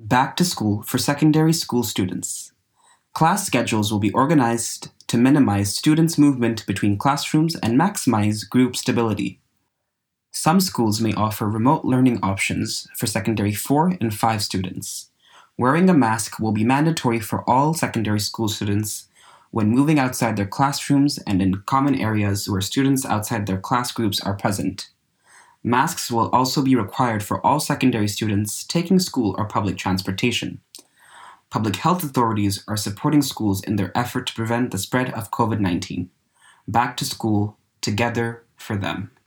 Back to school for secondary school students. Class schedules will be organized to minimize students' movement between classrooms and maximize group stability. Some schools may offer remote learning options for secondary 4 and 5 students. Wearing a mask will be mandatory for all secondary school students when moving outside their classrooms and in common areas where students outside their class groups are present. Masks will also be required for all secondary students taking school or public transportation. Public health authorities are supporting schools in their effort to prevent the spread of COVID-19. Back to school, together for them.